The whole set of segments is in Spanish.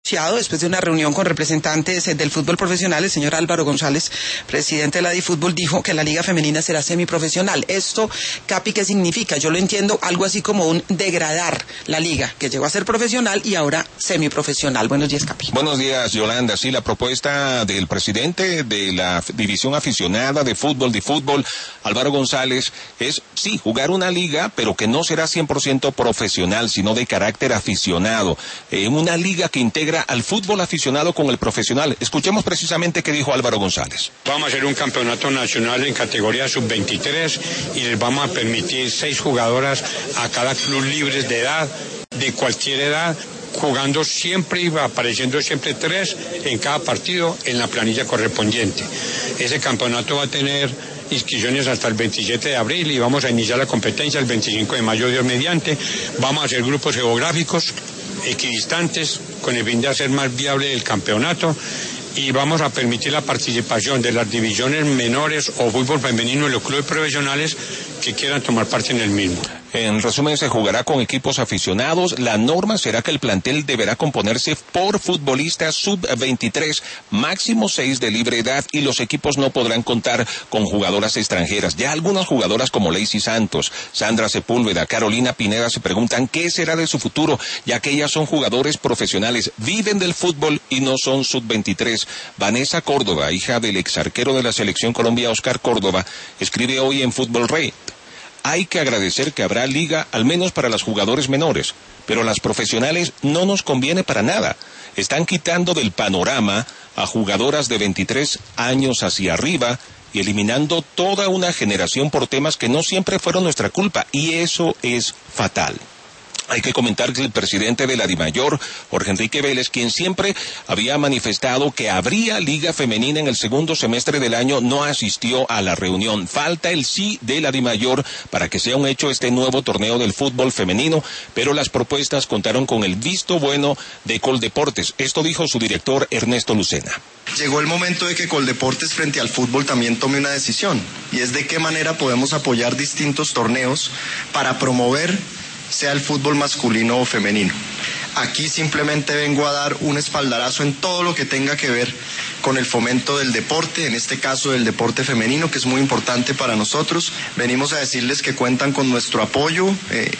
Después de una reunión con representantes del fútbol profesional, el señor Álvaro González, presidente de la DiFútbol, dijo que la liga femenina será semiprofesional. Esto, Capi, ¿qué significa? Yo lo entiendo algo así como un degradar la liga, que llegó a ser profesional y ahora semiprofesional. Buenos días, Capi. Buenos días, Yolanda. Sí, la propuesta del presidente de la división aficionada de fútbol, DiFútbol, Álvaro González, es, sí, jugar una liga, pero que no será 100% profesional, sino de carácter aficionado. Una liga que integra al fútbol aficionado con el profesional. Escuchemos precisamente qué dijo Álvaro González. Vamos a hacer un campeonato nacional en categoría sub-23 y les vamos a permitir 6 jugadoras a cada club libres de edad, de cualquier edad, jugando siempre y apareciendo siempre 3 en cada partido en la planilla correspondiente. Ese campeonato va a tener inscripciones hasta el 27 de abril y vamos a iniciar la competencia el 25 de mayo, Dios mediante. Vamos a hacer grupos geográficos equidistantes con el fin de hacer más viable el campeonato y vamos a permitir la participación de las divisiones menores o fútbol femenino en los clubes profesionales que quieran tomar parte en el mismo. En resumen, se jugará con equipos aficionados. La norma será que el plantel deberá componerse por futbolistas sub-23, máximo 6 de libre edad, y los equipos no podrán contar con jugadoras extranjeras. Ya algunas jugadoras como Lacey Santos, Sandra Sepúlveda, Carolina Pineda se preguntan qué será de su futuro, ya que ellas son jugadores profesionales, viven del fútbol y no son sub-23. Vanessa Córdoba, hija del exarquero de la Selección Colombia, Oscar Córdoba, escribe hoy en Fútbol Rey: hay que agradecer que habrá liga, al menos para las jugadores menores, pero las profesionales no nos conviene para nada. Están quitando del panorama a jugadoras de 23 años hacia arriba y eliminando toda una generación por temas que no siempre fueron nuestra culpa, y eso es fatal. Hay que comentar que el presidente de la DIMAYOR, Jorge Enrique Vélez, quien siempre había manifestado que habría liga femenina en el segundo semestre del año, no asistió a la reunión. Falta el sí de la DIMAYOR para que sea un hecho este nuevo torneo del fútbol femenino, pero las propuestas contaron con el visto bueno de Coldeportes. Esto dijo su director Ernesto Lucena. Llegó el momento de que Coldeportes frente al fútbol también tome una decisión, y es de qué manera podemos apoyar distintos torneos para promover sea el fútbol masculino o femenino. Aquí simplemente vengo a dar un espaldarazo en todo lo que tenga que ver con el fomento del deporte, en este caso del deporte femenino, que es muy importante para nosotros. Venimos a decirles que cuentan con nuestro apoyo,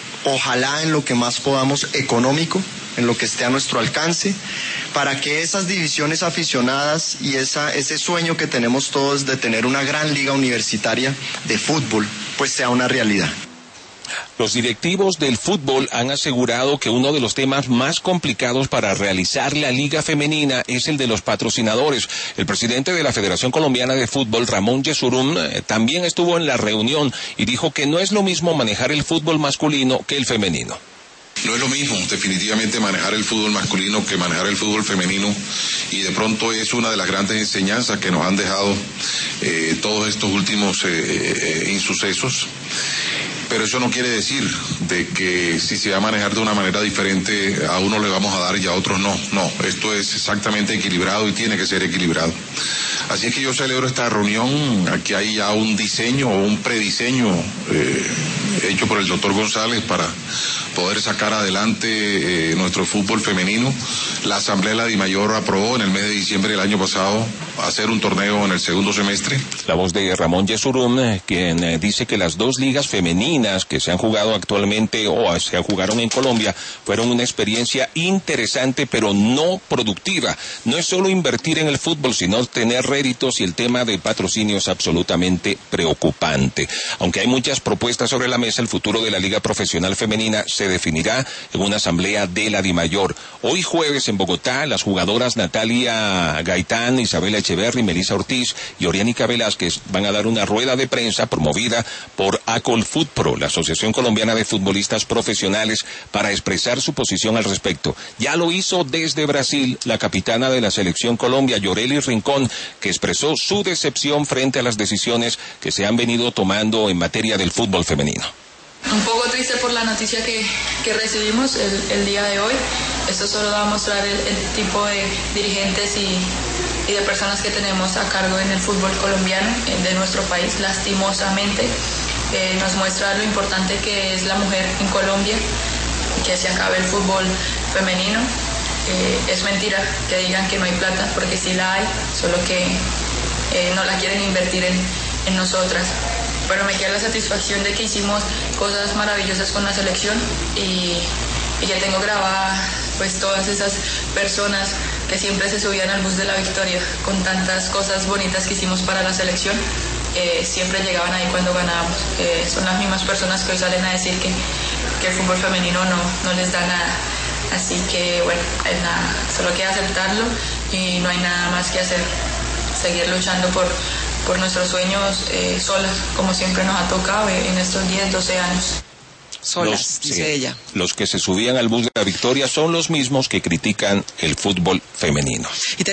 ojalá en lo que más podamos económico, en lo que esté a nuestro alcance, para que esas divisiones aficionadas y ese sueño que tenemos todos de tener una gran liga universitaria de fútbol, pues sea una realidad. Los directivos del fútbol han asegurado que uno de los temas más complicados para realizar la liga femenina es el de los patrocinadores. El presidente de la Federación Colombiana de Fútbol, Ramón Yesurum, también estuvo en la reunión y dijo que no es lo mismo manejar el fútbol masculino que el femenino. No es lo mismo, definitivamente, manejar el fútbol masculino que manejar el fútbol femenino, y de pronto es una de las grandes enseñanzas que nos han dejado todos estos últimos insucesos. Pero eso no quiere decir de que si se va a manejar de una manera diferente, a uno le vamos a dar y a otros no. No, esto es exactamente equilibrado y tiene que ser equilibrado. Así es que yo celebro esta reunión. Aquí hay ya un diseño o un prediseño hecho por el doctor González para poder sacar adelante nuestro fútbol femenino. La Asamblea de la DIMAYOR aprobó en el mes de diciembre del año pasado hacer un torneo en el segundo semestre. La voz de Ramón Yesurum, quien dice que las 2 ligas femeninas que se han jugado actualmente o se jugaron en Colombia fueron una experiencia interesante, pero no productiva. No es solo invertir en el fútbol, sino tener réditos, y el tema de patrocinio es absolutamente preocupante. Aunque hay muchas propuestas sobre la mesa, el futuro de la liga profesional femenina se definirá en una asamblea de la DIMAYOR. Hoy jueves en Bogotá, las jugadoras Natalia Gaitán, Isabela Echeverri, Melissa Ortiz y Oriánica Velázquez van a dar una rueda de prensa promovida por ACOLFUTPRO, la Asociación Colombiana de Futbolistas Profesionales, para expresar su posición al respecto. Ya lo hizo desde Brasil la capitana de la Selección Colombia, Yoreli Rincón, que expresó su decepción frente a las decisiones que se han venido tomando en materia del fútbol femenino. Un poco triste por la noticia que recibimos el día de hoy. Esto solo va a mostrar el tipo de dirigentes y de personas que tenemos a cargo en el fútbol colombiano, de nuestro país. Lastimosamente nos muestra lo importante que es la mujer en Colombia, que se acabe el fútbol femenino. es mentira que digan que no hay plata, porque sí la hay, solo que no la quieren invertir en nosotras. Pero me queda la satisfacción de que hicimos cosas maravillosas con la selección y que tengo grabada pues todas esas personas que siempre se subían al bus de la victoria con tantas cosas bonitas que hicimos para la selección. Siempre llegaban ahí cuando ganábamos. Son las mismas personas que hoy salen a decir que el fútbol femenino no les da nada. Así que bueno, nada, solo queda aceptarlo y no hay nada más que hacer. Seguir luchando por nuestros sueños solas, como siempre nos ha tocado en estos 10, 12 años. Solas, dice ella. Los que se subían al bus de la victoria son los mismos que critican el fútbol femenino.